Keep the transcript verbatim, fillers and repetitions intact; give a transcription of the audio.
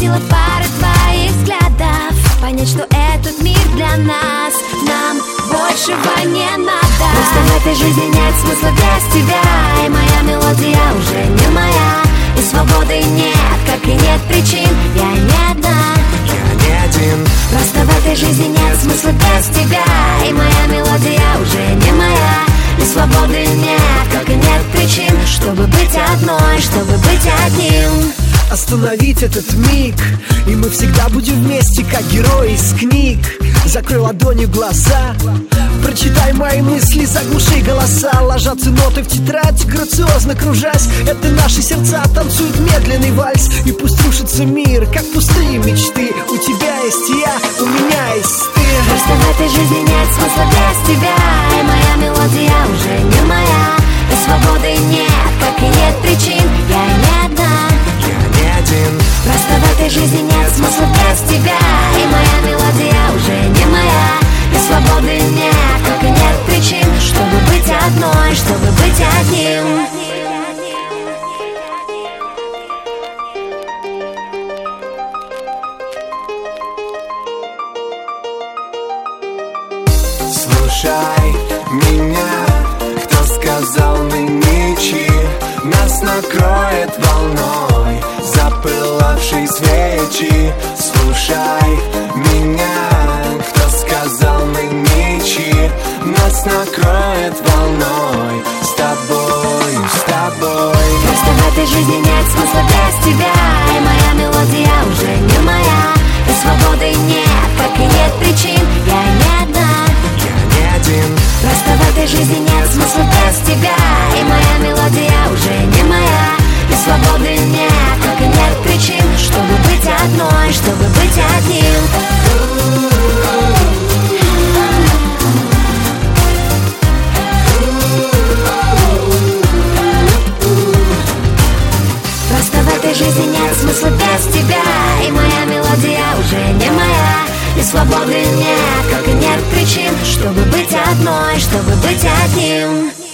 хватило пары твоих взглядов понять, что этот мир для нас, нам большего не надо. Просто в этой жизни нет смысла без тебя, и моя мелодия уже не моя, и свободы нет, как и нет причин. Я не одна, я не один. просто в этой жизни нет смысла без тебя, и моя мелодия уже не моя, и свободы нет, как и нет причин, чтобы быть одной, чтобы быть одним. Остановить этот миг, и мы всегда будем вместе, как герои из книг. Закрой ладонью глаза, прочитай мои мысли, заглуши голоса. Ложатся ноты в тетрадь, грациозно кружась. Это наши сердца танцуют медленный вальс. И пусть рушится мир, как пустые мечты. У тебя есть я, у меня есть ты. Просто в этой жизни нет смысла без тебя, и моя мелодия уже не моя, и свободы нет, как и нет причин. Я не одна, просто в этой жизни нет смысла без тебя, и моя мелодия уже не моя, и свободы нет, как и нет причин, чтобы быть одной, чтобы быть одним. Слушай меня, кто сказал мы ничьи, нас накроет волной запылавшей свечи. Слушай меня, кто сказал мы ничьи, нас накроет волной с тобой, с тобой. Просто в этой жизни нет смысла без тебя, и моя мелодия уже не моя, и свободы нет, как и нет причин. Я не одна, я не один. просто в этой жизни нет смысла без тебя, и моя мелодия уже не моя, и свободы нет, как и нет причин, чтобы быть одной, чтобы быть одним. Просто в этой жизни нет смысла без тебя, и моя мелодия уже не моя, и свободы нет, как и нет причин, чтобы быть одной, чтобы быть одним.